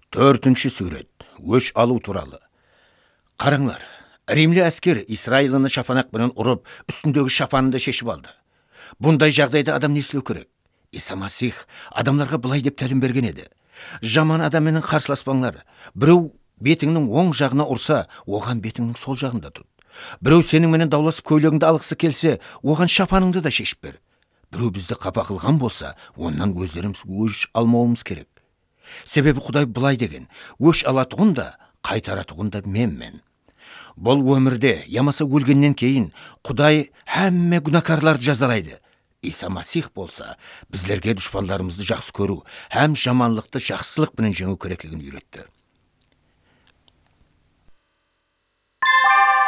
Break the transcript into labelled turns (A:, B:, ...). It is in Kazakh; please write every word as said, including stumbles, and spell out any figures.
A: Төртінші сүрет. Өш алу туралы. Қараңлар, Римлі әскер Исраилыны шапанақ менен ұрып, үстіндегі шапанды шешіп алды. Бұндай жағдайда адам не істеу керек? Иса Масих адамларға былай деп тәлім берген еді. Жаман адаммен қарсыласпаңлар. Біреу бетіңнің оң жағына ұрса, оған бетіңнің сол жағында тұт. Біреу сенің менен дауласып көйлегіңді алғысы келсе, оған шапаныңды да шешіп бер. Біреу бізді қапа қылған болса, оннан өздеріміз өш алмауымыз керек. Себебі Құдай былай деген: өш алатұғын да, қайтаратұғын да менмен. Бұл өмірде, ямаса өлгеннен кейін, Құдай әмме күнәкарларды жазалайды. Иса Масих болса, біздерге дұшпандарымызды жақсы көру, әм жаманлықты жақсылық менен жеңу керектігін үйретті.